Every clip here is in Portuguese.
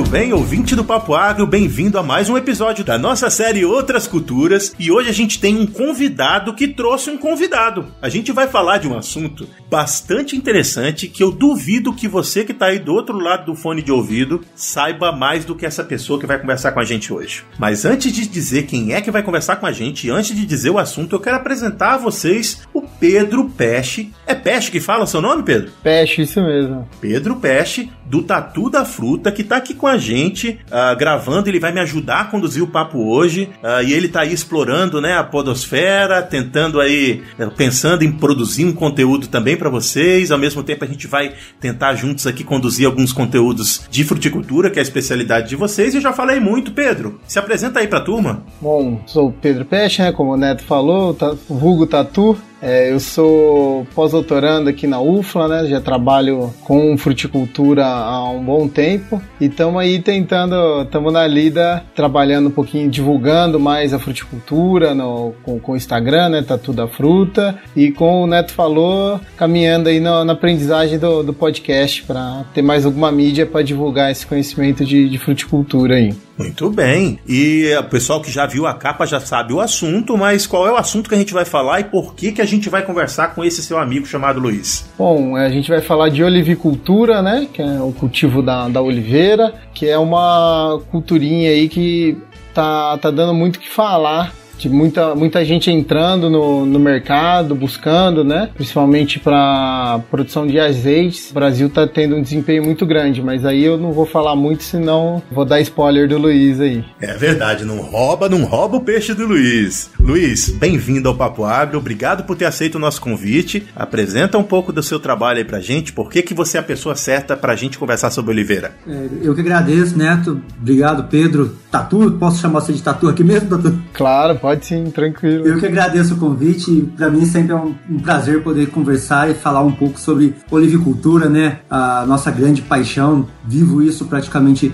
bem, ouvinte do Papo Agro? Bem-vindo a mais um episódio da nossa série Outras Culturas. E hoje a gente tem um convidado que trouxe um convidado. A gente vai falar de um assunto bastante interessante que eu duvido que você que tá aí do outro lado do fone de ouvido saiba mais do que essa pessoa que vai conversar com a gente hoje. Mas antes de dizer quem é que vai conversar com a gente, antes de dizer o assunto, eu quero apresentar a vocês o Pedro Pesce. É Pesce que fala seu nome, Pedro? Pesce, isso mesmo. Pedro Pesce, do Tatu da Fruta, que tá aqui com a gente, gravando. Ele vai me ajudar a conduzir o papo hoje, e ele tá aí explorando, né, a podosfera, tentando aí, pensando em produzir um conteúdo também para vocês. Ao mesmo tempo a gente vai tentar juntos aqui conduzir alguns conteúdos de fruticultura, que é a especialidade de vocês. E eu já falei muito. Pedro, se apresenta aí pra turma. Bom, sou o Pedro Pesce, né, como o Neto falou, vulgo Tatu. Eu sou pós-doutorando aqui na UFLA, né? Já trabalho com fruticultura há um bom tempo e estamos aí estamos na lida, trabalhando um pouquinho, divulgando mais a fruticultura com o Instagram, né? Tatu da Fruta, e como o Neto falou, caminhando aí na aprendizagem do podcast para ter mais alguma mídia para divulgar esse conhecimento de fruticultura aí. Muito bem. E o pessoal que já viu a capa já sabe o assunto, mas qual é o assunto que a gente vai falar e por que a gente vai conversar com esse seu amigo chamado Luiz? Bom, a gente vai falar de olivicultura, né? Que é o cultivo da oliveira, que é uma culturinha aí que tá dando muito o que falar. De muita gente entrando no mercado, buscando, né? Principalmente para produção de azeites. O Brasil tá tendo um desempenho muito grande, mas aí eu não vou falar muito, senão vou dar spoiler do Luiz aí. É verdade, não rouba o peixe do Luiz. Luiz, bem-vindo ao Papo Agro, obrigado por ter aceito o nosso convite. Apresenta um pouco do seu trabalho aí pra gente, por que você é a pessoa certa pra gente conversar sobre oliveira? Eu que agradeço, Neto. Obrigado, Pedro. Tatu, posso chamar você de Tatu aqui mesmo, Tatu? Claro, pode sim, tranquilo. Eu que agradeço o convite. Para mim sempre é um prazer poder conversar e falar um pouco sobre olivicultura, né? A nossa grande paixão. Vivo isso praticamente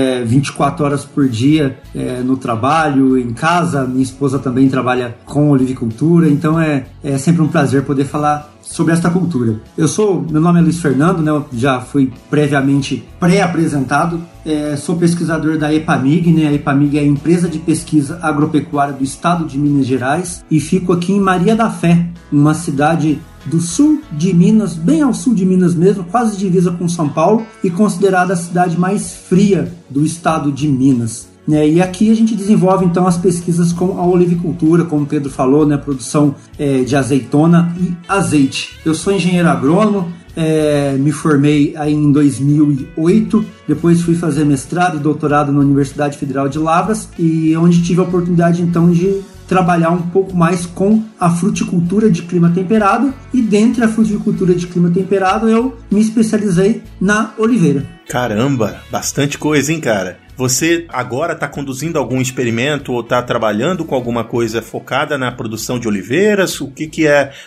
24 horas por dia no trabalho, em casa. Minha esposa também trabalha com olivicultura, então é sempre um prazer poder falar sobre esta cultura. Meu nome é Luiz Fernando, né? Eu já fui previamente pré-apresentado. Sou pesquisador da EPAMIG, né? A EPAMIG é a Empresa de Pesquisa Agropecuária do Estado de Minas Gerais, e fico aqui em Maria da Fé, uma cidade do sul de Minas, bem ao sul de Minas mesmo, quase divisa com São Paulo, e considerada a cidade mais fria do estado de Minas. E aqui a gente desenvolve então as pesquisas com a olivicultura, como o Pedro falou, né, produção de azeitona e azeite. Eu sou engenheiro agrônomo, me formei aí em 2008, depois fui fazer mestrado e doutorado na Universidade Federal de Lavras, e onde tive a oportunidade então de trabalhar um pouco mais com a fruticultura de clima temperado, e dentre a fruticultura de clima temperado eu me especializei na oliveira. Caramba, bastante coisa, hein, cara? Você agora está conduzindo algum experimento ou está trabalhando com alguma coisa focada na produção de oliveiras? O que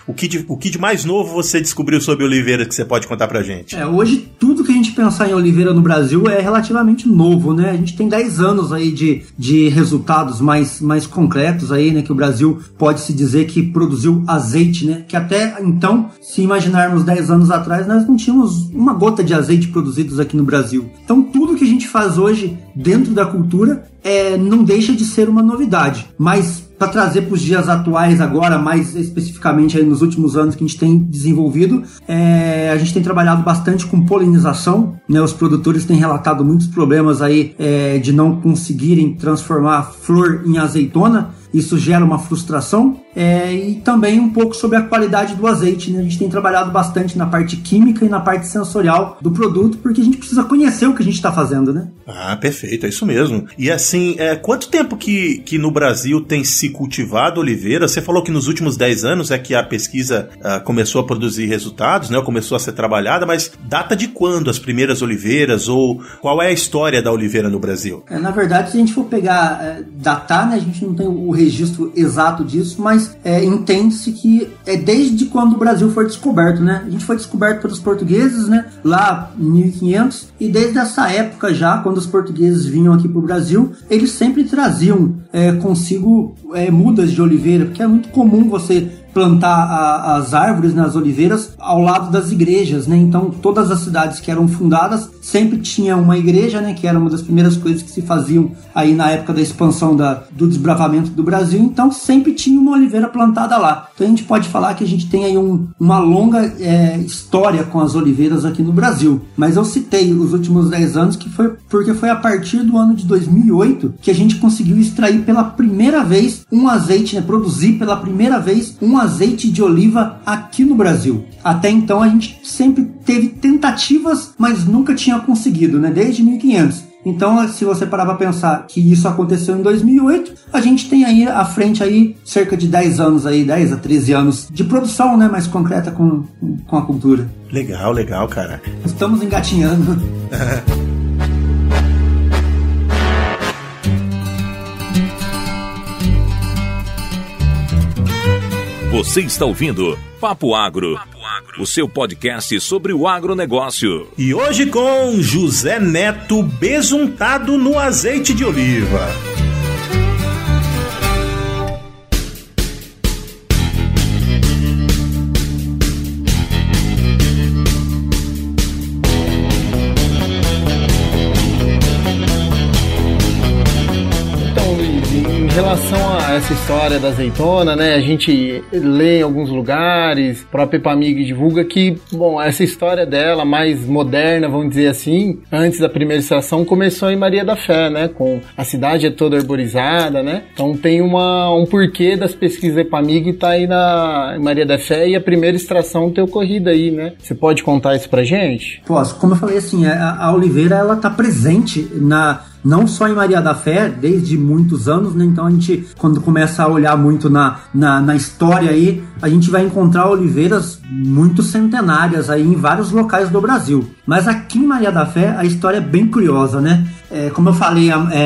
de mais novo você descobriu sobre oliveira que você pode contar pra gente? Hoje tudo que a gente pensar em oliveira no Brasil é relativamente novo, né? A gente tem 10 anos aí de resultados mais concretos aí, né? Que o Brasil pode se dizer que produziu azeite, né? Que até então, se imaginarmos 10 anos atrás, nós não tínhamos uma gota de azeite produzidos aqui no Brasil. Então tudo que a gente faz hoje dentro da cultura não deixa de ser uma novidade, mas para trazer para os dias atuais agora, mais especificamente aí nos últimos anos que a gente tem desenvolvido, a gente tem trabalhado bastante com polinização, né? Os produtores têm relatado muitos problemas aí de não conseguirem transformar flor em azeitona. Isso gera uma frustração, e também um pouco sobre a qualidade do azeite, né? A gente tem trabalhado bastante na parte química e na parte sensorial do produto, porque a gente precisa conhecer o que a gente está fazendo, né? Ah, perfeito, é isso mesmo. E assim, quanto tempo que no Brasil tem se cultivado oliveira? Você falou que nos últimos 10 anos é que a pesquisa começou a produzir resultados, né? Começou a ser trabalhada, mas data de quando as primeiras oliveiras, ou qual é a história da oliveira no Brasil? Na verdade, se a gente for pegar, datar, né? A gente não tem o registro exato disso, mas entende-se que desde quando o Brasil foi descoberto, né? A gente foi descoberto pelos portugueses, né? Lá em 1500, e desde essa época já, quando os portugueses vinham aqui para o Brasil, eles sempre traziam consigo mudas de oliveira, porque é muito comum você plantar as árvores, né, as oliveiras, ao lado das igrejas, né? Então, todas as cidades que eram fundadas sempre tinha uma igreja, né, que era uma das primeiras coisas que se faziam aí na época da expansão do desbravamento do Brasil. Então, sempre tinha uma oliveira plantada lá. Então, a gente pode falar que a gente tem aí uma longa história com as oliveiras aqui no Brasil. Mas eu citei os últimos 10 anos porque foi a partir do ano de 2008 que a gente conseguiu extrair pela primeira vez um azeite, né, produzir pela primeira vez um azeite de oliva aqui no Brasil. Até então a gente sempre teve tentativas, mas nunca tinha conseguido, né, desde 1500. Então, se você parar para pensar que isso aconteceu em 2008, a gente tem aí à frente aí cerca de 10 anos aí, 10 a 13 anos de produção, né, mais concreta com a cultura. Legal, cara. Estamos engatinhando. Você está ouvindo Papo Agro, o seu podcast sobre o agronegócio. E hoje com José Neto besuntado no azeite de oliva. Em relação a essa história da azeitona, né, a gente lê em alguns lugares, a própria Epamig divulga que, bom, essa história dela, mais moderna, vamos dizer assim, antes da primeira estação, começou em Maria da Fé, né, com a cidade toda arborizada, né, então tem um porquê das pesquisas da Epamig estar aí em Maria da Fé e a primeira extração ter ocorrido aí, né, você pode contar isso pra gente? Posso, como eu falei assim, a oliveira, ela tá presente não só em Maria da Fé, desde muitos anos, né? Então a gente, quando começa a olhar muito na história aí, a gente vai encontrar oliveiras muito centenárias aí em vários locais do Brasil. Mas aqui em Maria da Fé, a história é bem curiosa, né? Como eu falei,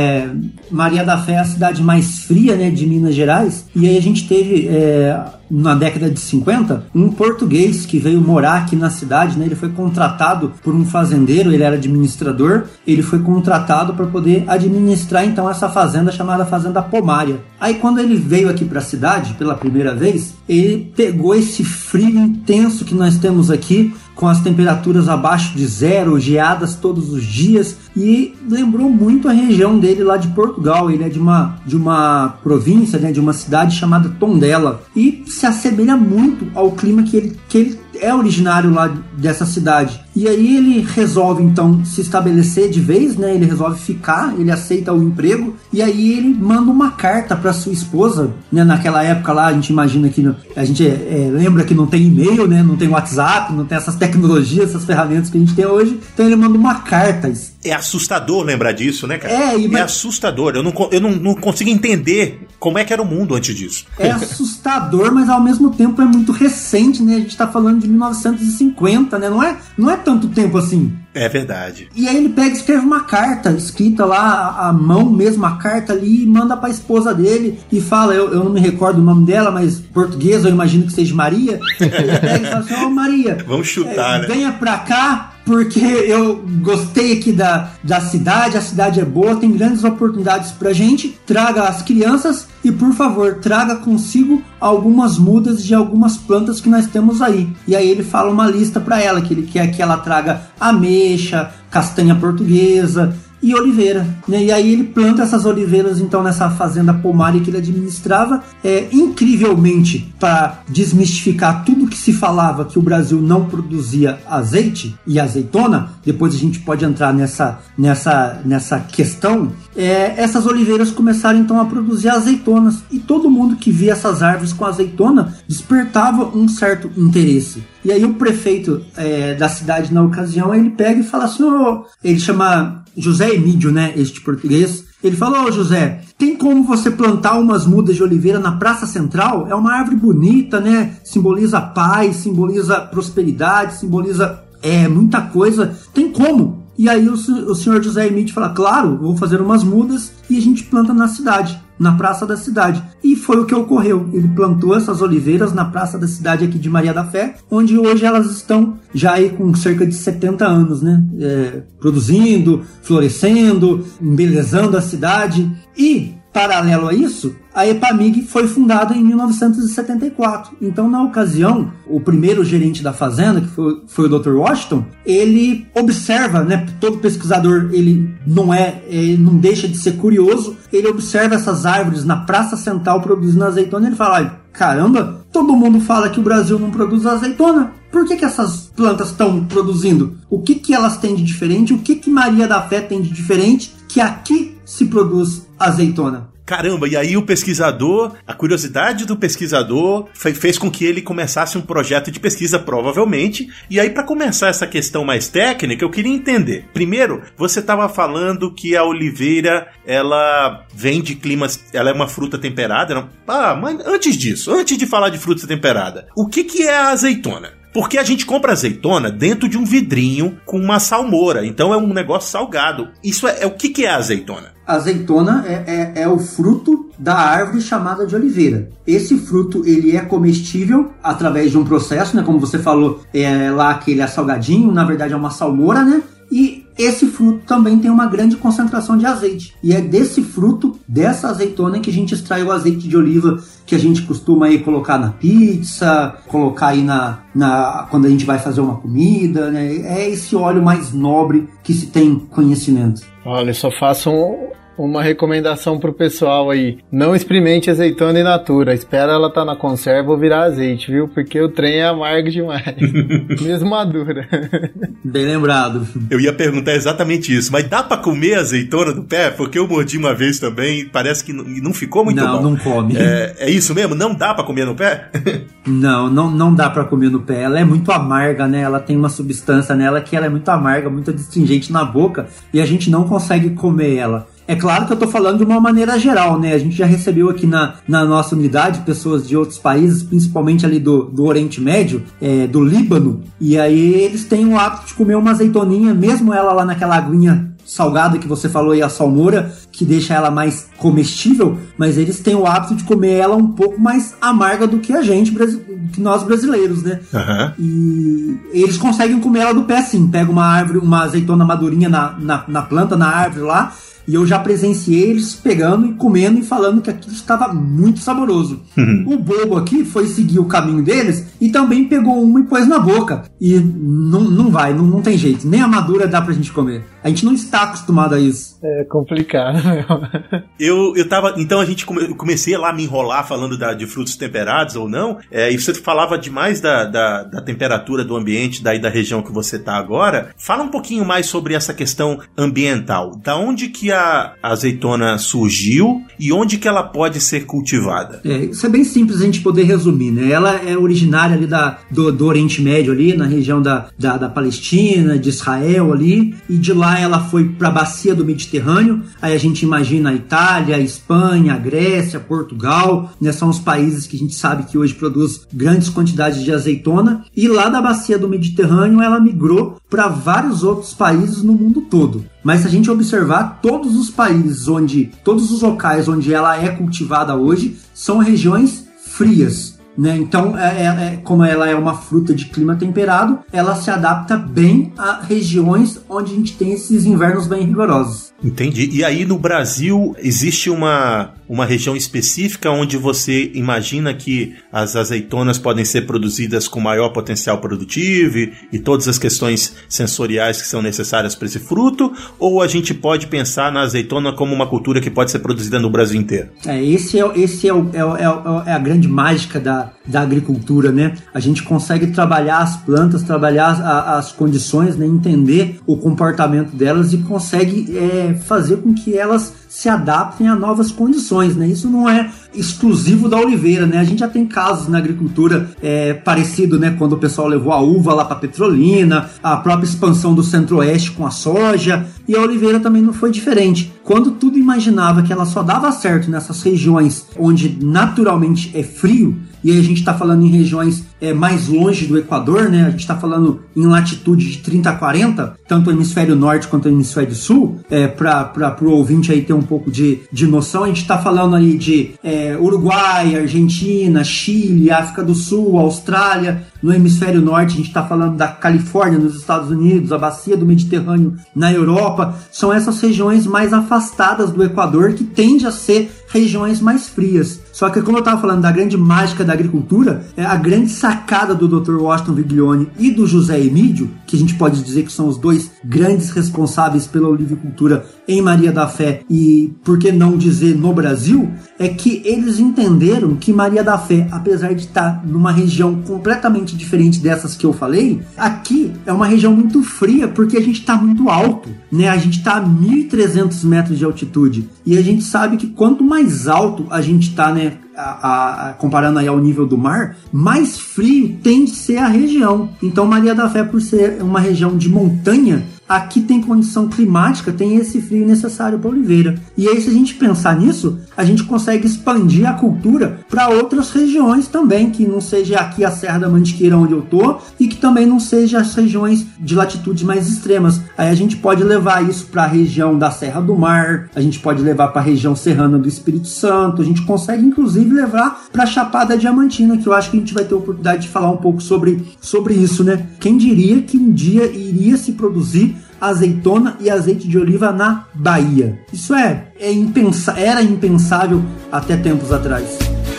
Maria da Fé é a cidade mais fria, né, de Minas Gerais, e aí a gente teve, na década de 50, um português que veio morar aqui na cidade, né? Ele foi contratado por um fazendeiro, ele era administrador, ele foi contratado para poder administrar então essa fazenda chamada Fazenda Pomária. Aí quando ele veio aqui para a cidade pela primeira vez, ele pegou esse frio intenso que nós temos aqui, com as temperaturas abaixo de zero, geadas todos os dias, e lembrou muito a região dele lá de Portugal. Ele é de uma província, né, de uma cidade chamada Tondela, e se assemelha muito ao clima que ele é originário lá dessa cidade. E aí ele resolve então se estabelecer de vez, né? Ele resolve ficar, ele aceita o emprego, e aí ele manda uma carta para sua esposa, né? Naquela época lá, a gente imagina que a gente lembra que não tem e-mail, né? Não tem WhatsApp, não tem essas tecnologias, essas ferramentas que a gente tem hoje. Então ele manda uma carta. É assustador lembrar disso, né, cara? É assustador. Eu não consigo entender como é que era o mundo antes disso. É assustador, mas ao mesmo tempo é muito recente, né? A gente tá falando de 1950, né? Não é tanto tempo assim. É verdade. E aí ele pega e escreve uma carta, escrita lá à mão mesmo, a carta ali, e manda pra esposa dele e fala, eu não me recordo o nome dela, mas português, eu imagino que seja Maria. Ele pega e fala assim, ô Maria, vamos chutar, né? Venha pra cá, porque eu gostei aqui da cidade, a cidade é boa, tem grandes oportunidades pra gente, traga as crianças e, por favor, traga consigo algumas mudas de algumas plantas que nós temos aí. E aí ele fala uma lista pra ela, que ele quer que ela traga ameixa, castanha portuguesa e oliveira, né? E aí ele planta essas oliveiras então nessa fazenda pomária que ele administrava, incrivelmente, para desmistificar tudo que se falava que o Brasil não produzia azeite e azeitona. Depois a gente pode entrar nessa questão. Essas oliveiras começaram então a produzir azeitonas, e todo mundo que via essas árvores com azeitona despertava um certo interesse. E aí o prefeito da cidade na ocasião, ele pega e fala assim, ele chama José Emídio, né, este português. Ele falou, José, tem como você plantar umas mudas de oliveira na Praça Central? É uma árvore bonita, né, simboliza paz, simboliza prosperidade, simboliza muita coisa. Tem como? E aí o senhor José Emídio fala, claro, vou fazer umas mudas e a gente planta na cidade, na praça da cidade. E foi o que ocorreu. Ele plantou essas oliveiras na praça da cidade aqui de Maria da Fé, onde hoje elas estão já aí com cerca de 70 anos, né? Produzindo, florescendo, embelezando a cidade. E paralelo a isso, a EPAMIG foi fundada em 1974. Então, na ocasião, o primeiro gerente da fazenda, que foi o Dr. Washington, ele observa, né, todo pesquisador, ele não deixa de ser curioso, ele observa essas árvores na Praça Central produzindo azeitona, e ele fala, caramba, todo mundo fala que o Brasil não produz azeitona. Por que essas plantas estão produzindo? O que elas têm de diferente? O que Maria da Fé tem de diferente que aqui se produz azeitona? Caramba, e aí o pesquisador, a curiosidade do pesquisador fez com que ele começasse um projeto de pesquisa, provavelmente. E aí, para começar essa questão mais técnica, eu queria entender. Primeiro, você estava falando que a oliveira, ela vem de climas, ela é uma fruta temperada. Mas antes disso, antes de falar de fruta temperada, o que é a azeitona? Porque a gente compra azeitona dentro de um vidrinho com uma salmoura. Então é um negócio salgado. Isso o que é a azeitona? A azeitona é o fruto da árvore chamada de oliveira. Esse fruto, ele é comestível através de um processo, né? Como você falou, lá que ele é salgadinho, na verdade é uma salmoura, né? E esse fruto também tem uma grande concentração de azeite. E é desse fruto, dessa azeitona, que a gente extrai o azeite de oliva que a gente costuma aí colocar na pizza, colocar aí quando a gente vai fazer uma comida, né? É esse óleo mais nobre que se tem conhecimento. Olha, eu só faço uma recomendação pro pessoal aí. Não experimente azeitona in natura. Espera ela tá na conserva ou virar azeite, viu? Porque o trem é amargo demais. Mesmo madura. Bem lembrado. Eu ia perguntar exatamente isso. Mas dá pra comer azeitona do pé? Porque eu mordi uma vez também. Parece que não ficou muito bom. Não, não come. É isso mesmo? Não dá pra comer no pé? Não dá pra comer no pé. Ela é muito amarga, né? Ela tem uma substância nela que ela é muito amarga, muito astringente na boca. E a gente não consegue comer ela. É claro que eu tô falando de uma maneira geral, né? A gente já recebeu aqui na nossa unidade pessoas de outros países, principalmente ali do Oriente Médio, do Líbano, e aí eles têm o hábito de comer uma azeitoninha, mesmo ela lá naquela aguinha salgada que você falou aí, a salmoura, que deixa ela mais comestível, mas eles têm o hábito de comer ela um pouco mais amarga do que que nós brasileiros, né? Uhum. E eles conseguem comer ela do pé sim, pega uma azeitona madurinha na planta, na árvore lá, e eu já presenciei eles pegando e comendo e falando que aquilo estava muito saboroso. Uhum. O bobo aqui foi seguir o caminho deles e também pegou uma e pôs na boca. E não tem jeito. Nem a madura dá pra gente comer. A gente não está acostumado a isso. É complicado, meu. Então a gente comecei lá a me enrolar falando de frutos temperados ou não. E você falava demais da temperatura do ambiente daí da região que você está agora. Fala um pouquinho mais sobre essa questão ambiental. Da onde que a azeitona surgiu e onde que ela pode ser cultivada? Isso é bem simples a gente poder resumir, né? Ela é originária ali do Oriente Médio ali, na região da Palestina, de Israel ali, e de lá ela foi para a bacia do Mediterrâneo. Aí a gente imagina a Itália, a Espanha, a Grécia, Portugal, né? São os países que a gente sabe que hoje produz grandes quantidades de azeitona, e lá da bacia do Mediterrâneo ela migrou para vários outros países no mundo todo. Mas se a gente observar, todos os locais onde ela é cultivada hoje são regiões frias, né? Então, como ela é uma fruta de clima temperado, ela se adapta bem a regiões onde a gente tem esses invernos bem rigorosos. Entendi. E aí no Brasil existe uma região específica onde você imagina que as azeitonas podem ser produzidas com maior potencial produtivo e todas as questões sensoriais que são necessárias para esse fruto? Ou a gente pode pensar na azeitona como uma cultura que pode ser produzida no Brasil inteiro? Esse é a grande mágica da agricultura, né? A gente consegue trabalhar as plantas, trabalhar as condições, né? Entender o comportamento delas e consegue fazer com que elas se adaptem a novas condições, né? Isso não é exclusivo da oliveira, né? A gente já tem casos na agricultura parecido, né? Quando o pessoal levou a uva lá para Petrolina, a própria expansão do Centro-Oeste com a soja, e a oliveira também não foi diferente. Quando tudo imaginava que ela só dava certo nessas regiões onde naturalmente é frio, e aí a gente está falando em regiões mais longe do Equador, né? A gente está falando em latitude de 30 a 40, tanto o hemisfério norte quanto o hemisfério sul, para o ouvinte aí ter um pouco de noção. A gente está falando aí de Uruguai, Argentina, Chile, África do Sul, Austrália. No hemisfério norte a gente está falando da Califórnia, nos Estados Unidos, a bacia do Mediterrâneo na Europa. São essas regiões mais afastadas do Equador que tendem a ser regiões mais frias. Só que, como eu estava falando da grande mágica da agricultura, a grande sacada do Dr. Washington Viglione e do José Emídio, que a gente pode dizer que são os dois grandes responsáveis pela olivicultura em Maria da Fé e, por que não dizer, no Brasil, é que eles entenderam que Maria da Fé, apesar de estar numa região completamente diferente dessas que eu falei, aqui é uma região muito fria porque a gente está muito alto, né? A gente está a 1.300 metros de altitude e a gente sabe que quanto mais alto a gente está, né, comparando aí ao nível do mar, mais frio tende a ser a região. Então Maria da Fé, por ser uma região de montanha, aqui tem condição climática, tem esse frio necessário para a oliveira. E aí, se a gente pensar nisso, a gente consegue expandir a cultura para outras regiões também, que não seja aqui a Serra da Mantiqueira onde eu tô, e que também não seja as regiões de latitudes mais extremas. Aí a gente pode levar isso para a região da Serra do Mar, a gente pode levar para a região serrana do Espírito Santo, a gente consegue inclusive levar para a Chapada Diamantina, que eu acho que a gente vai ter a oportunidade de falar um pouco sobre isso, né? Quem diria que um dia iria se produzir azeitona e azeite de oliva na Bahia? Isso era impensável até tempos atrás.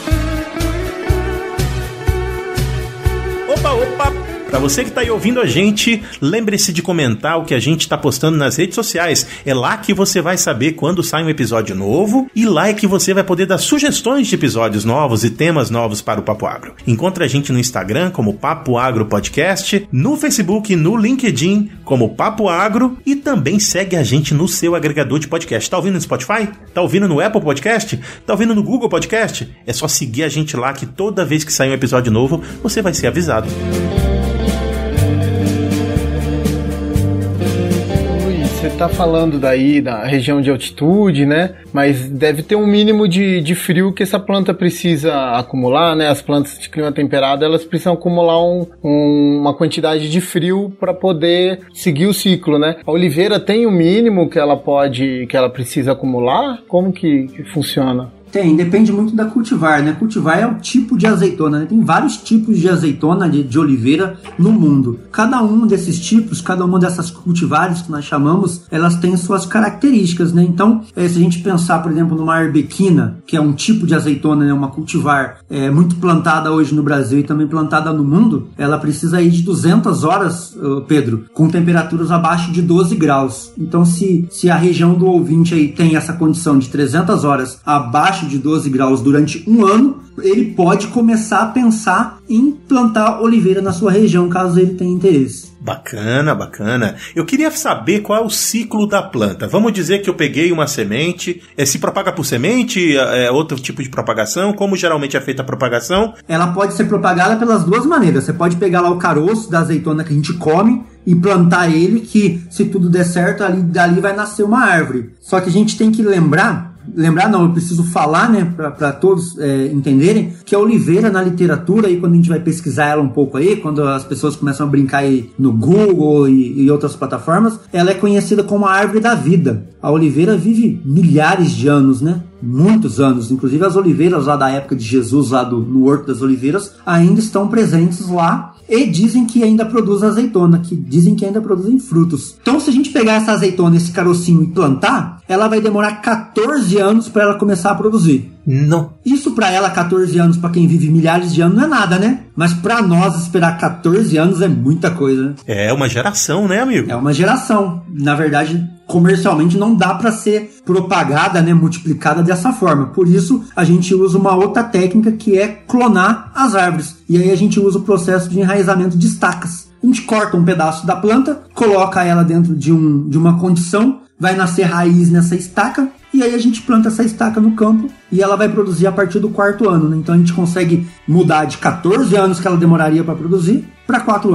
Opa! Para você que está aí ouvindo a gente, lembre-se de comentar o que a gente está postando nas redes sociais. É lá que você vai saber quando sai um episódio novo e lá é que você vai poder dar sugestões de episódios novos e temas novos para o Papo Agro. Encontre a gente no Instagram como Papo Agro Podcast, no Facebook e no LinkedIn como Papo Agro e também segue a gente no seu agregador de podcast. Tá ouvindo no Spotify? Tá ouvindo no Apple Podcast? Tá ouvindo no Google Podcast? É só seguir a gente lá que toda vez que sair um episódio novo, você vai ser avisado. Você está falando daí da região de altitude, né? Mas deve ter um mínimo de frio que essa planta precisa acumular, né? As plantas de clima temperado, elas precisam acumular uma quantidade de frio para poder seguir o ciclo, né? A oliveira tem um mínimo que ela precisa acumular? Como que funciona? Depende muito da cultivar, né? Cultivar é o tipo de azeitona, né? Tem vários tipos de azeitona de oliveira no mundo. Cada um desses tipos, cada uma dessas cultivares que nós chamamos, elas têm suas características, né? Então, se a gente pensar, por exemplo, numa arbequina, que é um tipo de azeitona, né? Uma cultivar muito plantada hoje no Brasil e também plantada no mundo, ela precisa aí de 200 horas, Pedro, com temperaturas abaixo de 12 graus. Então, se a região do ouvinte aí tem essa condição de 300 horas abaixo de 12 graus durante um ano, ele pode começar a pensar em plantar oliveira na sua região, caso ele tenha interesse. Bacana. Eu queria saber qual é o ciclo da planta. Vamos dizer que eu peguei uma semente, se propaga por semente, é outro tipo de propagação? Como geralmente é feita a propagação? Ela pode ser propagada pelas duas maneiras. Você pode pegar lá o caroço da azeitona que a gente come e plantar ele, que se tudo der certo, dali vai nascer uma árvore. Só que a gente tem que lembrar não, eu preciso falar, né, para todos entenderem, que a oliveira na literatura, aí quando a gente vai pesquisar ela um pouco aí, quando as pessoas começam a brincar aí no Google e outras plataformas, ela é conhecida como a árvore da vida. A oliveira vive milhares de anos, né? Muitos anos, inclusive as oliveiras lá da época de Jesus, lá no Horto das Oliveiras, ainda estão presentes lá e dizem que ainda produz azeitona, que dizem que ainda produzem frutos. Então, se a gente pegar essa azeitona, esse carocinho e plantar, ela vai demorar 14 anos para ela começar a produzir. Não. Isso para ela, 14 anos, para quem vive milhares de anos, não é nada, né? Mas para nós, esperar 14 anos é muita coisa, né? É uma geração, né, amigo? É uma geração. Na verdade, comercialmente não dá para ser propagada, né, multiplicada dessa forma. Por isso, a gente usa uma outra técnica que é clonar as árvores. E aí a gente usa o processo de enraizamento de estacas. A gente corta um pedaço da planta, coloca ela dentro de uma condição, vai nascer raiz nessa estaca, e aí a gente planta essa estaca no campo e ela vai produzir a partir do 4º ano, né? Então a gente consegue mudar de 14 anos que ela demoraria para produzir para 4 anos.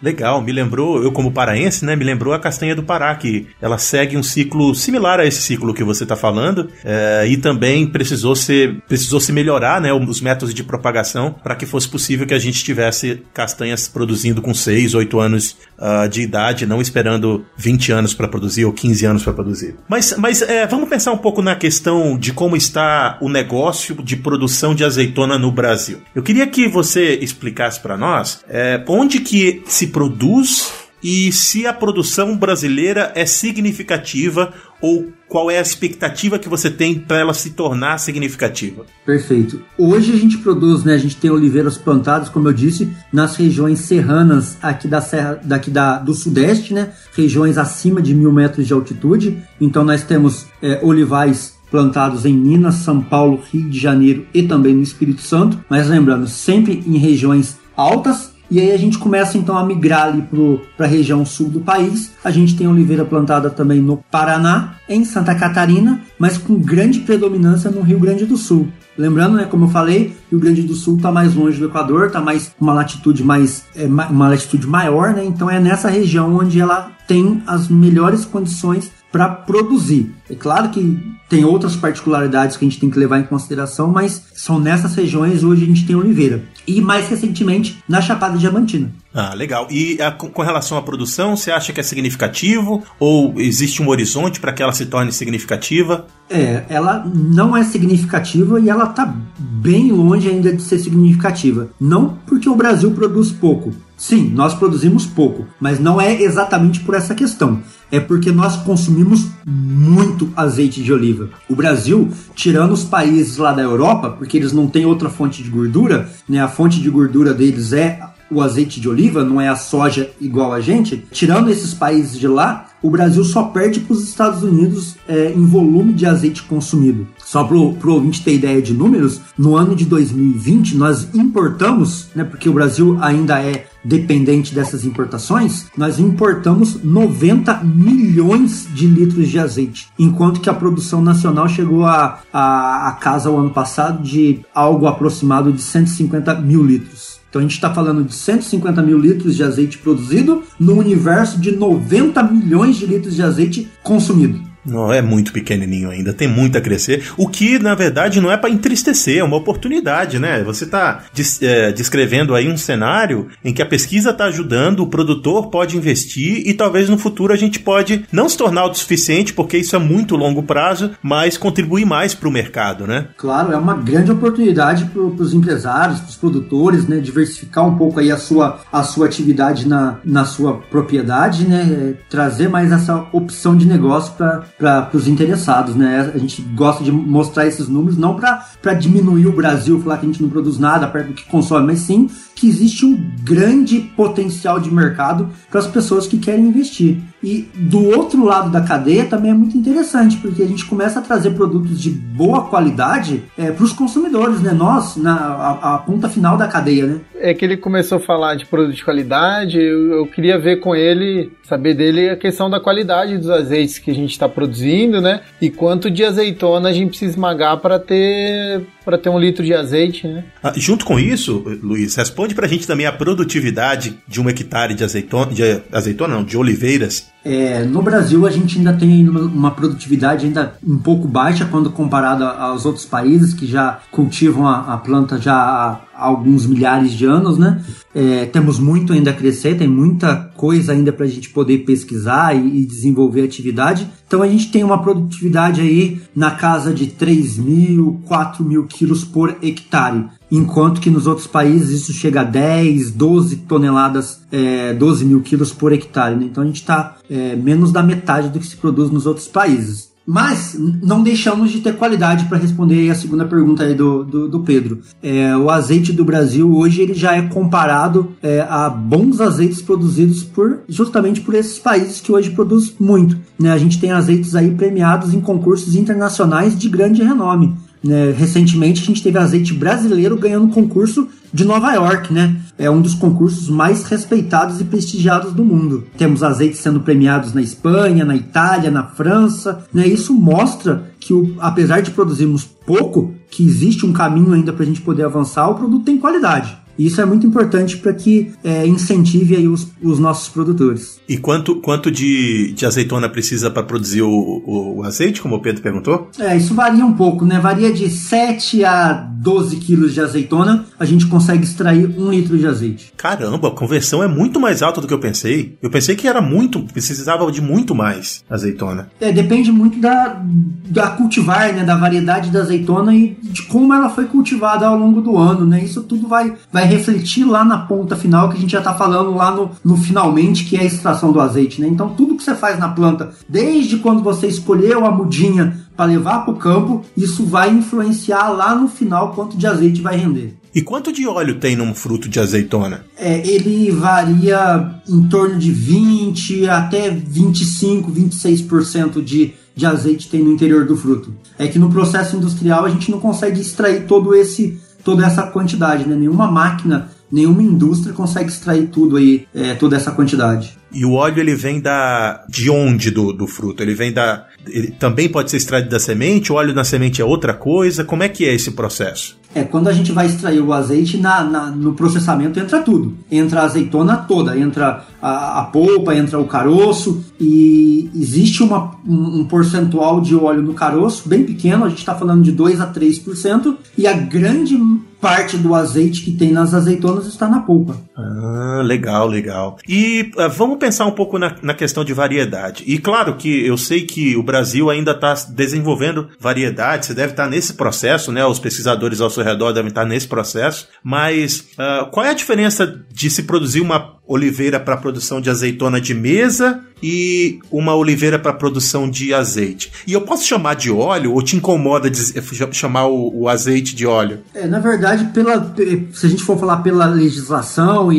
Legal, me lembrou, eu como paraense, né, me lembrou a castanha do Pará, que ela segue um ciclo similar a esse ciclo que você está falando, e também precisou se melhorar, né, os métodos de propagação para que fosse possível que a gente tivesse castanhas produzindo com 6, 8 anos de idade, não esperando 20 anos para produzir ou 15 anos para produzir. Mas vamos pensar um pouco na questão de como está o negócio de produção de azeitona no Brasil. Eu queria que você explicasse para nós onde que se produz e se a produção brasileira é significativa ou qual é a expectativa que você tem para ela se tornar significativa. Perfeito. Hoje a gente produz, né, a gente tem oliveiras plantadas, como eu disse, nas regiões serranas aqui da serra, do sudeste, né, regiões acima de 1.000 metros de altitude. Então nós temos olivais plantados em Minas, São Paulo, Rio de Janeiro e também no Espírito Santo, mas lembrando, sempre em regiões altas. E aí a gente começa então a migrar ali para a região sul do país. A gente tem oliveira plantada também no Paraná, em Santa Catarina, mas com grande predominância no Rio Grande do Sul. Lembrando, né, como eu falei, Rio Grande do Sul está mais longe do Equador, está mais uma latitude maior, né? Então é nessa região onde ela tem as melhores condições para produzir. É claro que tem outras particularidades que a gente tem que levar em consideração, mas são nessas regiões hoje a gente tem oliveira. E mais recentemente na Chapada Diamantina. Ah, legal. E com relação à produção, você acha que é significativo ou existe um horizonte para que ela se torne significativa? Ela não é significativa e ela está bem longe ainda de ser significativa. Não porque o Brasil produz pouco. Sim, nós produzimos pouco, mas não é exatamente por essa questão. É porque nós consumimos muito azeite de oliva. O Brasil, tirando os países lá da Europa, porque eles não têm outra fonte de gordura, né? A fonte de gordura deles é o azeite de oliva, não é a soja igual a gente. Tirando esses países de lá, o Brasil só perde para os Estados Unidos em volume de azeite consumido. Só para o ouvinte ter ideia de números, no ano de 2020 nós importamos, né, porque o Brasil ainda é dependente dessas importações, nós importamos 90 milhões de litros de azeite, enquanto que a produção nacional chegou a casa o ano passado de algo aproximado de 150 mil litros. Então a gente está falando de 150 mil litros de azeite produzido no universo de 90 milhões de litros de azeite consumido. Não, é muito pequenininho ainda, tem muito a crescer, o que na verdade não é para entristecer, é uma oportunidade, né? Você está descrevendo aí um cenário em que a pesquisa está ajudando, o produtor pode investir e talvez no futuro a gente pode não se tornar autossuficiente, porque isso é muito longo prazo, mas contribuir mais para o mercado, né? Claro, é uma grande oportunidade para os empresários, para os produtores, né? Diversificar um pouco aí a sua situation na sua propriedade, né? Trazer mais essa opção de negócio para os interessados, né? A gente gosta de mostrar esses números não para diminuir o Brasil, falar que a gente não produz nada perto do que consome, mas sim que existe um grande potencial de mercado para as pessoas que querem investir. E do outro lado da cadeia também é muito interessante, porque a gente começa a trazer produtos de boa qualidade para os consumidores, né? Nós, a ponta final da cadeia, né? É que ele começou a falar de produto de qualidade, eu queria ver com ele, saber dele a questão da qualidade dos azeites que a gente está produzindo, né? E quanto de azeitona a gente precisa esmagar para ter 1 litro de azeite, né? Junto com isso, Luiz, responde pra gente também a produtividade de 1 hectare de de oliveiras. No Brasil a gente ainda tem uma produtividade ainda um pouco baixa quando comparado aos outros países que já cultivam a planta já há alguns milhares de anos, né? Temos muito ainda a crescer, tem muita coisa ainda para a gente poder pesquisar e desenvolver atividade. Então a gente tem uma produtividade aí na casa de 3.000, 4.000 quilos por hectare. Enquanto que nos outros países isso chega a 10, 12 toneladas, 12 mil quilos por hectare, né? Então a gente está menos da metade do que se produz nos outros países. Mas não deixamos de ter qualidade, para responder aí a segunda pergunta aí do Pedro. O azeite do Brasil hoje ele já é comparado a bons azeites produzidos justamente por esses países que hoje produzem muito, né? A gente tem azeites aí premiados em concursos internacionais de grande renome. Recentemente a gente teve azeite brasileiro ganhando um concurso de Nova York, né? É um dos concursos mais respeitados e prestigiados do mundo. Temos azeites sendo premiados na Espanha, na Itália, na França, né? Isso mostra que, apesar de produzirmos pouco, que existe um caminho ainda para a gente poder avançar, o produto tem qualidade. E isso é muito importante para que incentive aí os nossos produtores. E quanto de azeitona precisa para produzir o azeite, como o Pedro perguntou? Isso varia um pouco, né? Varia de 7 a 12 quilos de azeitona, a gente consegue extrair 1 litro de azeite. Caramba, a conversão é muito mais alta do que eu pensei. Eu pensei que precisava de muito mais azeitona. Depende muito da cultivar, né? Da variedade da azeitona e de como ela foi cultivada ao longo do ano, né? Isso tudo vai refletir lá na ponta final, que a gente já está falando lá no finalmente, que é a extração do azeite, né? Então tudo que você faz na planta, desde quando você escolheu a mudinha para levar para o campo, isso vai influenciar lá no final quanto de azeite vai render. E quanto de óleo tem num fruto de azeitona? Ele varia em torno de 20 até 25, 26% de azeite tem no interior do fruto. É que no processo industrial a gente não consegue extrair toda essa quantidade, né? Nenhuma máquina, nenhuma indústria consegue extrair tudo aí, toda essa quantidade. E o óleo, ele vem de onde do fruto? Ele também pode ser extraído da semente? O óleo na semente é outra coisa? Como é que é esse processo? Quando a gente vai extrair o azeite, no processamento entra tudo. Entra a azeitona toda, entra a polpa, entra o caroço, e existe um percentual de óleo no caroço bem pequeno, a gente está falando de 2 a 3%, e a grande parte do azeite que tem nas azeitonas está na polpa. Legal. E vamos pensar um pouco na questão de variedade. E claro que eu sei que o Brasil ainda está desenvolvendo variedade, você deve estar nesse processo, né? Os pesquisadores ao seu redor devem estar nesse processo, mas qual é a diferença de se produzir uma oliveira para produção de azeitona de mesa e uma oliveira para produção de azeite? E eu posso chamar de óleo ou te incomoda chamar o azeite de óleo? Na verdade, se a gente for falar pela legislação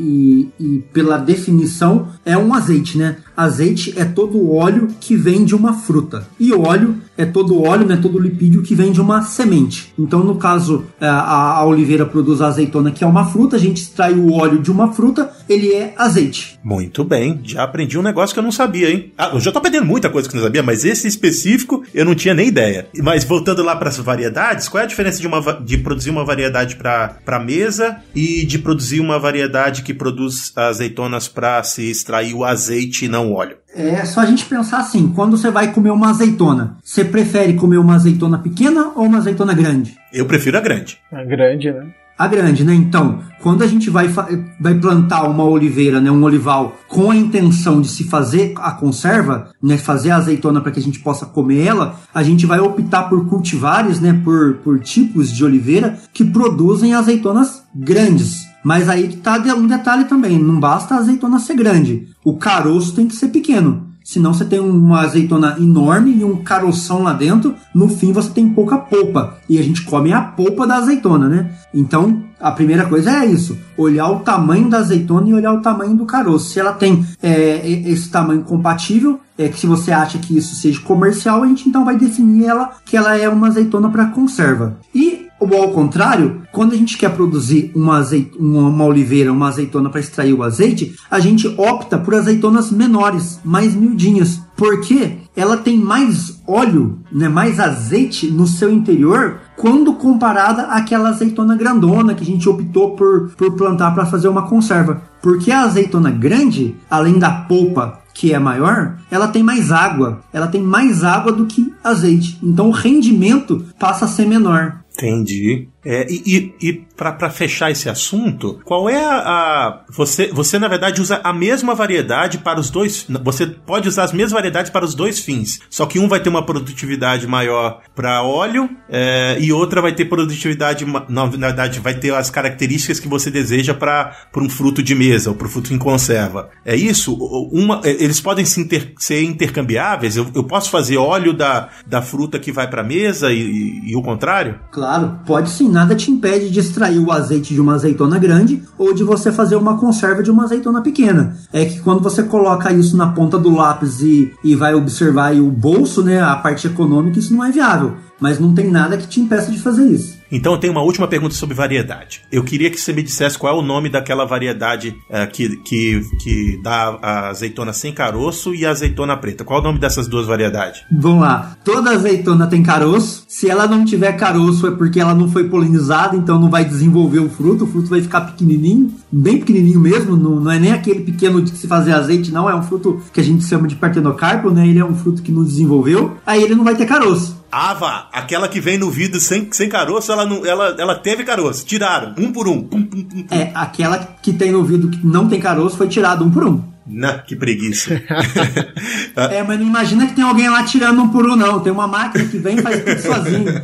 e pela definição, é um azeite, né? Azeite é todo óleo que vem de uma fruta. E óleo é todo óleo, né? Todo lipídio que vem de uma semente. Então, no caso, a oliveira produz a azeitona, que é uma fruta, a gente extrai o óleo de uma fruta, ele é azeite. Muito bem, já aprendi um negócio que eu não sabia, hein? Eu já tô aprendendo muita coisa que eu não sabia, mas esse específico eu não tinha nem ideia. Mas voltando lá para as variedades, qual é a diferença de produzir uma variedade para mesa e de produzir uma variedade que produz azeitonas para se extrair o azeite e não o óleo? É só a gente pensar assim, quando você vai comer uma azeitona, você prefere comer uma azeitona pequena ou uma azeitona grande? Eu prefiro a grande. A grande, né? A grande, né? Então, quando a gente vai plantar uma oliveira, né, um olival, com a intenção de se fazer a conserva, né, fazer a azeitona para que a gente possa comer ela, a gente vai optar por cultivares, né, por tipos de oliveira que produzem azeitonas grandes. Mas aí que tá um detalhe também, não basta a azeitona ser grande, o caroço tem que ser pequeno. Senão você tem uma azeitona enorme e um caroção lá dentro, no fim você tem pouca polpa. E a gente come a polpa da azeitona, né? Então, a primeira coisa é isso, olhar o tamanho da azeitona e olhar o tamanho do caroço. Se ela tem esse tamanho compatível, que se você acha que isso seja comercial, a gente então vai definir que ela é uma azeitona para conserva. E, ao contrário, quando a gente quer produzir uma oliveira, uma azeitona para extrair o azeite, a gente opta por azeitonas menores, mais miudinhas, porque ela tem mais óleo, né, mais azeite no seu interior quando comparada àquela azeitona grandona que a gente optou por plantar para fazer uma conserva. Porque a azeitona grande, além da polpa que é maior, ela tem mais água. Ela tem mais água do que azeite. Então o rendimento passa a ser menor. Entendi. E para fechar esse assunto, qual é você na verdade usa a mesma variedade para os dois. Você pode usar as mesmas variedades para os dois fins. Só que um vai ter uma produtividade maior para óleo e outra vai ter produtividade, na verdade, vai ter as características que você deseja para um fruto de mesa ou para um fruto em conserva. É isso? Eles podem ser intercambiáveis? Eu posso fazer óleo da fruta que vai para a mesa e o contrário? Claro, pode sim. Nada te impede de extrair o azeite de uma azeitona grande ou de você fazer uma conserva de uma azeitona pequena. É que quando você coloca isso na ponta do lápis e vai observar aí o bolso, né, a parte econômica, isso não é viável. Mas não tem nada que te impeça de fazer isso. Então eu tenho uma última pergunta sobre variedade. Eu queria que você me dissesse qual é o nome daquela variedade que dá a azeitona sem caroço e a azeitona preta. Qual é o nome dessas duas variedades? Vamos lá. Toda azeitona tem caroço. Se ela não tiver caroço é porque ela não foi polinizada, então não vai desenvolver o fruto vai ficar pequenininho, bem pequenininho mesmo, não é nem aquele pequeno de se fazer azeite, não, é um fruto que a gente chama de partenocarpo, né? Ele é um fruto que não desenvolveu, aí ele não vai ter caroço. Aquela que vem no vidro sem caroço, ela teve caroço, tiraram, um por um. Pum. Aquela que tem no vidro que não tem caroço foi tirado um por um. Que preguiça. Mas não imagina que tem alguém lá tirando um por um, não. Tem uma máquina que vem e faz tudo sozinho.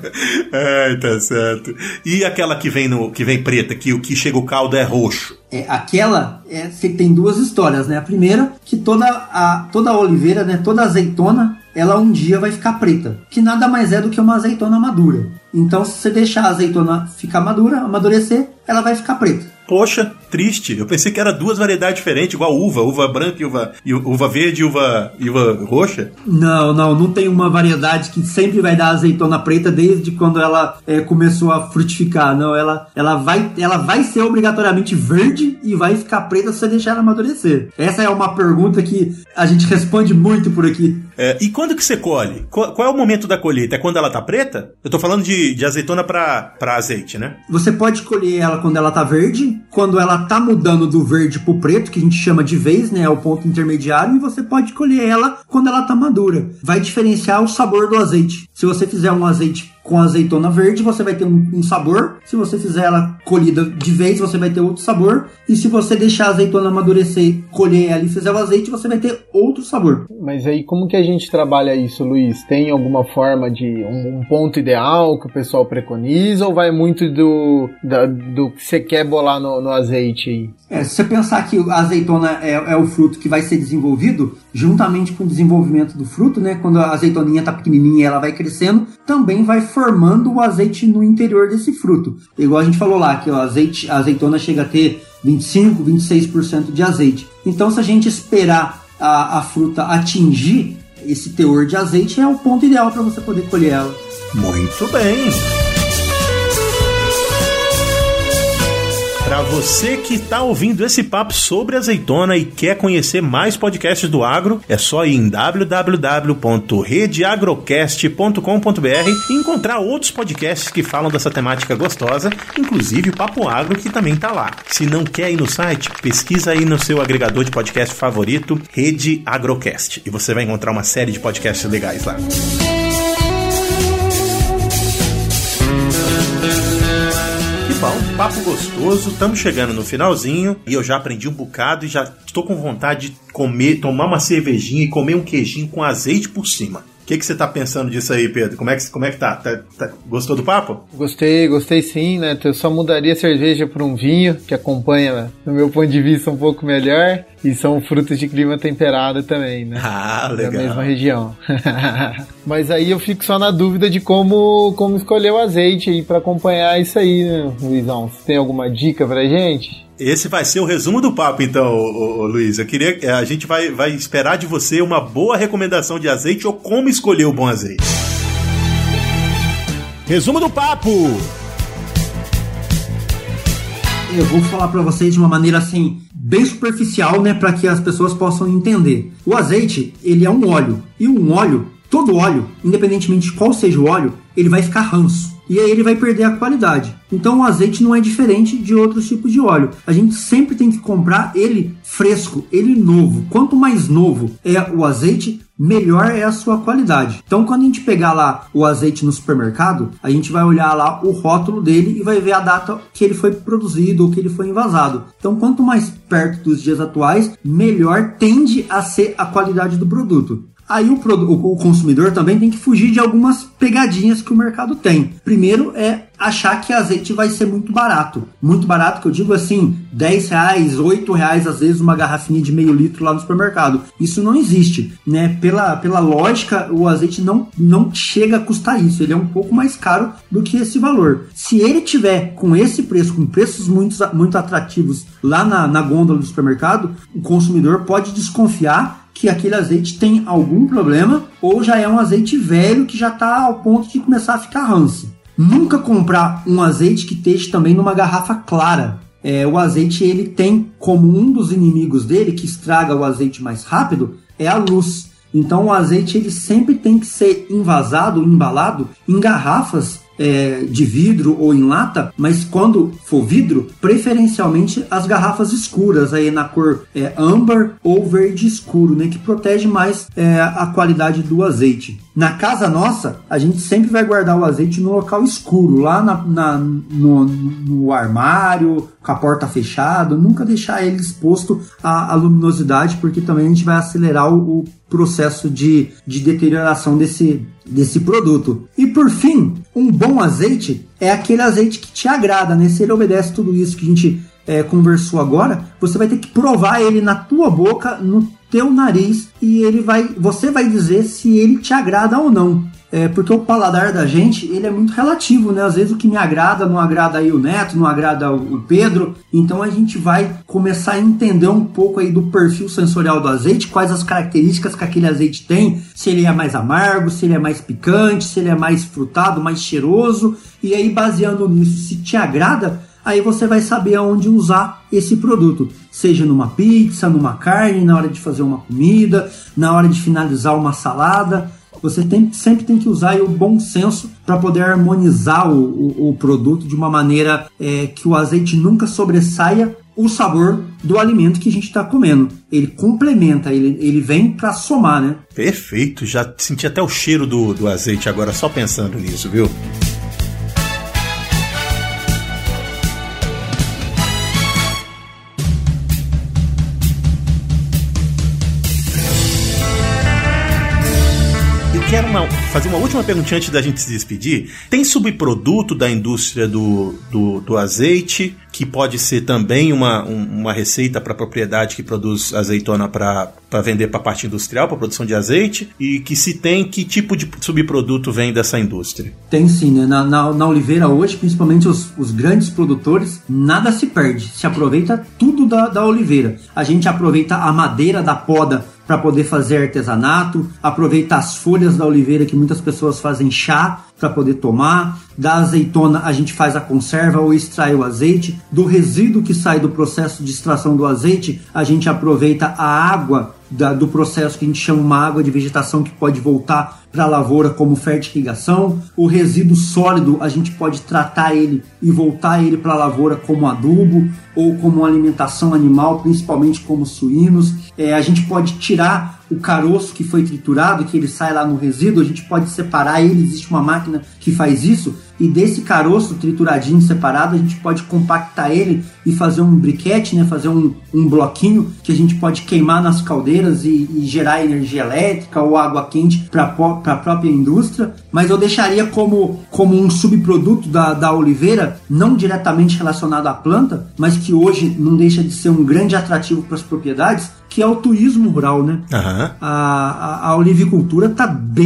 Tá certo. E aquela que vem preta, que o que chega o caldo é roxo? Aquela tem duas histórias, né? A primeira, que toda a oliveira, né? Toda a azeitona, ela um dia vai ficar preta, que nada mais é do que uma azeitona madura. Então, se você deixar a azeitona ficar madura, amadurecer, ela vai ficar preta. Poxa, triste. Eu pensei que era duas variedades diferentes, igual uva branca e uva verde e uva roxa. Não tem uma variedade que sempre vai dar azeitona preta desde quando ela começou a frutificar. Não, ela vai ser obrigatoriamente verde e vai ficar preta se você deixar ela amadurecer. Essa é uma pergunta que a gente responde muito por aqui. E quando que você colhe? Qual é o momento da colheita? É quando ela tá preta? Eu tô falando de azeitona pra azeite, né? Você pode colher ela quando ela tá verde, quando ela tá mudando do verde pro preto, que a gente chama de vez, né? É o ponto intermediário, e você pode colher ela quando ela tá madura. Vai diferenciar o sabor do azeite. Se você fizer um azeite com azeitona verde, você vai ter um sabor. Se você fizer ela colhida de vez, você vai ter outro sabor. E se você deixar a azeitona amadurecer, colher ela e fizer o azeite, você vai ter outro sabor. Mas aí como que a gente trabalha isso, Luiz? Tem alguma forma de um ponto ideal que o pessoal preconiza, ou vai muito do que você quer bolar no azeite aí? Se você pensar que a azeitona é o fruto que vai ser desenvolvido, juntamente com o desenvolvimento do fruto, né? Quando a azeitoninha tá pequenininha e ela vai crescendo, também vai formando o azeite no interior desse fruto. Igual a gente falou lá, que a azeitona chega a ter 25, 26% de azeite. Então, se a gente esperar a fruta atingir esse teor de azeite, é o ponto ideal para você poder colher ela. Muito bem! Para você que está ouvindo esse papo sobre azeitona e quer conhecer mais podcasts do agro, é só ir em www.redeagrocast.com.br e encontrar outros podcasts que falam dessa temática gostosa, inclusive o Papo Agro, que também está lá. Se não quer ir no site, pesquisa aí no seu agregador de podcast favorito, Rede Agrocast, e você vai encontrar uma série de podcasts legais lá. Bom, papo gostoso, estamos chegando no finalzinho e eu já aprendi um bocado e já estou com vontade de tomar uma cervejinha e comer um queijinho com azeite por cima. O que você tá pensando disso aí, Pedro? Como é que tá? Gostou do papo? Gostei sim, né? Eu só mudaria a cerveja por um vinho, que acompanha, no meu ponto de vista, um pouco melhor. E são frutos de clima temperado também, né? Legal. Da mesma região. Mas aí eu fico só na dúvida de como escolher o azeite aí pra acompanhar isso aí, né, Luizão? Você tem alguma dica pra gente? Esse vai ser o resumo do papo, então, Luiz. A gente vai esperar de você uma boa recomendação de azeite ou como escolher o bom azeite. Resumo do papo! Eu vou falar pra vocês de uma maneira assim, bem superficial, né, para que as pessoas possam entender. O azeite, ele é um óleo. E um óleo, todo óleo, independentemente de qual seja o óleo, ele vai ficar ranço. E aí ele vai perder a qualidade. Então o azeite não é diferente de outros tipos de óleo. A gente sempre tem que comprar ele fresco, ele novo. Quanto mais novo é o azeite, melhor é a sua qualidade. Então quando a gente pegar lá o azeite no supermercado, a gente vai olhar lá o rótulo dele e vai ver a data que ele foi produzido ou que ele foi envasado. Então quanto mais perto dos dias atuais, melhor tende a ser a qualidade do produto. Aí o consumidor também tem que fugir de algumas pegadinhas que o mercado tem. Primeiro é achar que azeite vai ser muito barato. Muito barato, que eu digo assim, R$10, R$8, às vezes uma garrafinha de meio litro lá no supermercado. Isso não existe, né? Pela lógica, o azeite não chega a custar isso. Ele é um pouco mais caro do que esse valor. Se ele tiver com esse preço, com preços muito atrativos lá na gôndola do supermercado, o consumidor pode desconfiar que aquele azeite tem algum problema ou já é um azeite velho que já está ao ponto de começar a ficar ranço. Nunca comprar um azeite que esteja também numa garrafa clara. O azeite, ele tem como um dos inimigos dele, que estraga o azeite mais rápido, é a luz. Então o azeite ele sempre tem que ser envasado, embalado em garrafas de vidro ou em lata, mas quando for vidro, preferencialmente as garrafas escuras, aí na cor âmbar ou verde escuro, né, que protege mais a qualidade do azeite. Na casa nossa, a gente sempre vai guardar o azeite no local escuro, lá no armário, com a porta fechada, nunca deixar ele exposto à luminosidade, porque também a gente vai acelerar o processo de deterioração desse produto. E por fim, um bom azeite é aquele azeite que te agrada, né? Se ele obedece tudo isso que a gente conversou agora, você vai ter que provar ele na tua boca, no teu nariz, e você vai dizer se ele te agrada ou não. Porque o paladar da gente, ele é muito relativo, né? Às vezes o que me agrada não agrada aí o Neto, não agrada o Pedro. Então a gente vai começar a entender um pouco aí do perfil sensorial do azeite, quais as características que aquele azeite tem, se ele é mais amargo, se ele é mais picante, se ele é mais frutado, mais cheiroso. E aí, baseando nisso, se te agrada, aí você vai saber aonde usar esse produto, seja numa pizza, numa carne, na hora de fazer uma comida, na hora de finalizar uma salada. Você sempre tem que usar o bom senso para poder harmonizar o produto de uma maneira que o azeite nunca sobressaia o sabor do alimento que a gente está comendo. Ele complementa, ele vem para somar, né? Perfeito, já senti até o cheiro do azeite agora só pensando nisso, viu? Quero fazer uma última perguntinha antes da gente se despedir. Tem subproduto da indústria do azeite, que pode ser também uma receita para a propriedade que produz azeitona para vender para a parte industrial, para a produção de azeite? E que se tem, que tipo de subproduto vem dessa indústria? Tem sim, né? Na oliveira hoje, principalmente os grandes produtores, nada se perde. Se aproveita tudo da oliveira. A gente aproveita a madeira da poda para poder fazer artesanato, aproveita as folhas da oliveira que muitas pessoas fazem chá para poder tomar. Da azeitona a gente faz a conserva ou extrai o azeite. Do resíduo que sai do processo de extração do azeite, a gente aproveita a água do processo que a gente chama uma água de vegetação que pode voltar para a lavoura como fertirrigação. O resíduo sólido a gente pode tratar ele e voltar ele para a lavoura como adubo ou como alimentação animal, principalmente como suínos. A gente pode tirar o caroço que foi triturado, que ele sai lá no resíduo, a gente pode separar ele, existe uma máquina que faz isso, e desse caroço trituradinho separado a gente pode compactar ele e fazer um briquete, né, fazer um bloquinho que a gente pode queimar nas caldeiras e gerar energia elétrica ou água quente para a própria indústria. Mas eu deixaria como um subproduto da oliveira, não diretamente relacionado à planta, mas que hoje não deixa de ser um grande atrativo para as propriedades, que é o turismo rural, né? Uhum. A olivicultura está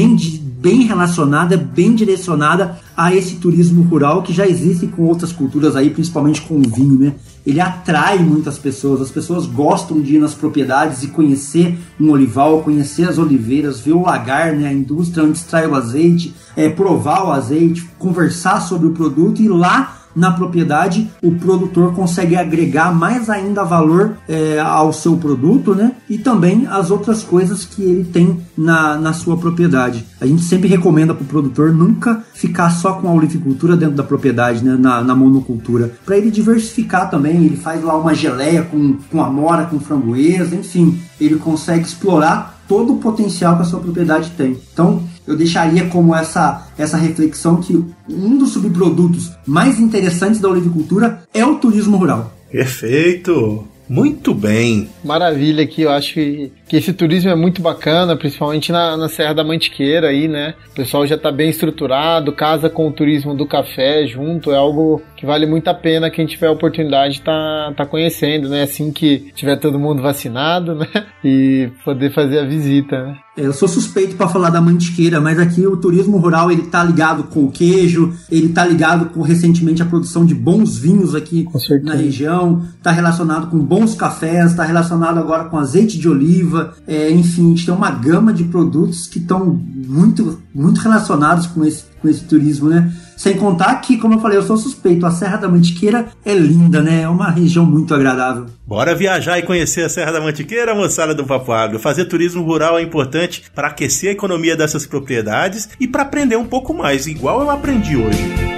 bem relacionada, bem direcionada a esse turismo rural que já existe com outras culturas aí, principalmente com o vinho, né? Ele atrai muitas pessoas, as pessoas gostam de ir nas propriedades e conhecer um olival, conhecer as oliveiras, ver o lagar, né? A indústria onde extrai o azeite, provar o azeite, conversar sobre o produto, e lá na propriedade o produtor consegue agregar mais ainda valor ao seu produto, né? E também as outras coisas que ele tem na sua propriedade. A gente sempre recomenda para o produtor nunca ficar só com a olivicultura dentro da propriedade, né? na monocultura, para ele diversificar também. Ele faz lá uma geleia com amora, com framboesa, enfim, ele consegue explorar todo o potencial que a sua propriedade tem. Então eu deixaria como essa reflexão que um dos subprodutos mais interessantes da olivicultura é o turismo rural. Perfeito! Muito bem. Maravilha, aqui eu acho que esse turismo é muito bacana, principalmente na Serra da Mantiqueira aí, né? O pessoal já tá bem estruturado, casa com o turismo do café junto, é algo que vale muito a pena quem tiver a oportunidade de tá conhecendo, né? Assim que tiver todo mundo vacinado, né? E poder fazer a visita, né? Eu sou suspeito para falar da Mantiqueira, mas aqui o turismo rural ele tá ligado com o queijo, ele tá ligado com recentemente a produção de bons vinhos aqui na região, tá relacionado com bons cafés, tá relacionado agora com azeite de oliva, enfim, a gente tem uma gama de produtos que estão muito, muito relacionados com esse turismo, né? Sem contar que, como eu falei, eu sou suspeito, a Serra da Mantiqueira é linda, né? É uma região muito agradável. Bora viajar e conhecer a Serra da Mantiqueira, moçada do Papo Agro. Fazer turismo rural é importante para aquecer a economia dessas propriedades e para aprender um pouco mais, igual eu aprendi hoje.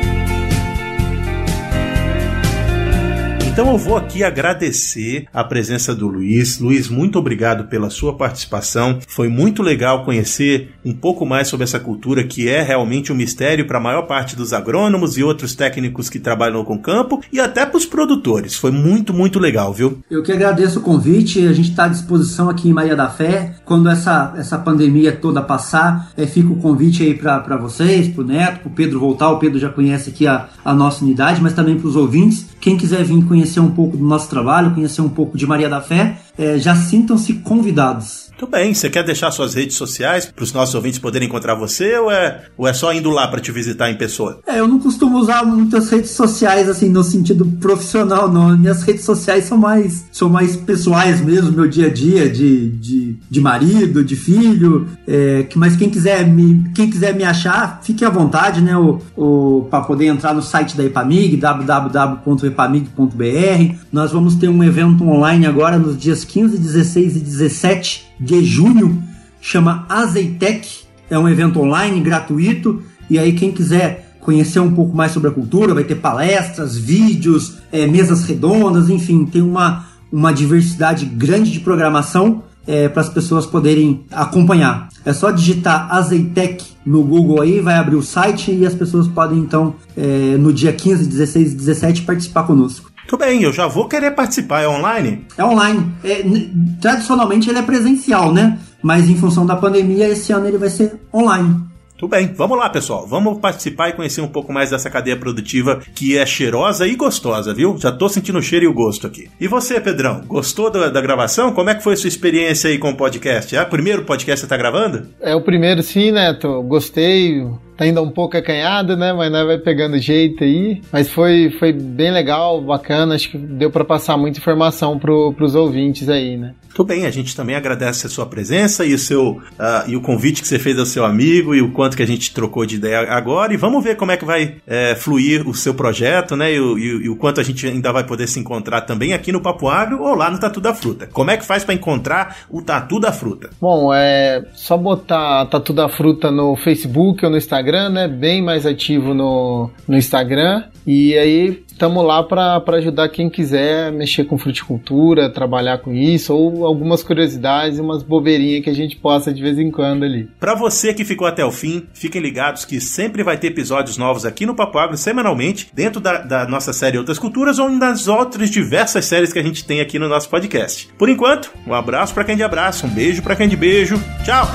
Então eu vou aqui agradecer a presença do Luiz. Luiz, muito obrigado pela sua participação. Foi muito legal conhecer um pouco mais sobre essa cultura que é realmente um mistério para a maior parte dos agrônomos e outros técnicos que trabalham com o campo e até para os produtores. Foi muito, muito legal, viu? Eu que agradeço o convite. A gente está à disposição aqui em Maria da Fé. Quando essa pandemia toda passar, fica o convite aí para vocês, para o Neto, para o Pedro voltar. O Pedro já conhece aqui a nossa unidade, mas também para os ouvintes. Quem quiser vir conhecer um pouco do nosso trabalho, conhecer um pouco de Maria da Fé, já sintam-se convidados. Muito bem, você quer deixar suas redes sociais para os nossos ouvintes poderem encontrar você ou é só indo lá para te visitar em pessoa? Eu não costumo usar muitas redes sociais assim no sentido profissional, não. Minhas redes sociais são mais pessoais mesmo, meu dia a dia de marido, de filho. Mas quem quiser me achar, fique à vontade, né? Para poder entrar no site da EPAMIG, www.epamig.br. Nós vamos ter um evento online agora nos dias 15, 16 e 17 de junho, chama Azeitec, é um evento online gratuito, e aí quem quiser conhecer um pouco mais sobre a cultura, vai ter palestras, vídeos, mesas redondas, enfim, tem uma diversidade grande de programação para as pessoas poderem acompanhar. É só digitar Azeitec no Google aí, vai abrir o site e as pessoas podem então, no dia 15, 16 e 17 participar conosco. Tudo bem, eu já vou querer participar. É online? É online. Tradicionalmente ele é presencial, né? Mas em função da pandemia, esse ano ele vai ser online. Tudo bem, vamos lá, pessoal. Vamos participar e conhecer um pouco mais dessa cadeia produtiva que é cheirosa e gostosa, viu? Já tô sentindo o cheiro e o gosto aqui. E você, Pedrão, gostou da gravação? Como é que foi a sua experiência aí com o podcast? É o primeiro podcast que você tá gravando? É o primeiro, sim, Neto. Gostei. Tá ainda um pouco acanhado, né? Mas nós vai pegando jeito aí. Mas foi bem legal, bacana. Acho que deu para passar muita informação pros ouvintes aí, né? Tudo bem, a gente também agradece a sua presença e o convite que você fez ao seu amigo e o quanto que a gente trocou de ideia agora. E vamos ver como é que vai fluir o seu projeto, né? E o quanto a gente ainda vai poder se encontrar também aqui no Papo Agro ou lá no Tatu da Fruta. Como é que faz para encontrar o Tatu da Fruta? Bom, só botar Tatu da Fruta no Facebook ou no Instagram, né? Bem mais ativo no Instagram. E aí estamos lá para ajudar quem quiser mexer com fruticultura, trabalhar com isso, ou algumas curiosidades e umas bobeirinhas que a gente possa de vez em quando ali. Para você que ficou até o fim, fiquem ligados que sempre vai ter episódios novos aqui no Papo Agro semanalmente, dentro da nossa série Outras Culturas ou nas outras diversas séries que a gente tem aqui no nosso podcast. Por enquanto, um abraço para quem de abraço, um beijo para quem de beijo. Tchau!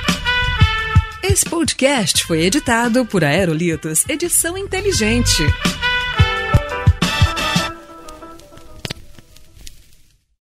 Esse podcast foi editado por Aerolitos Edição Inteligente.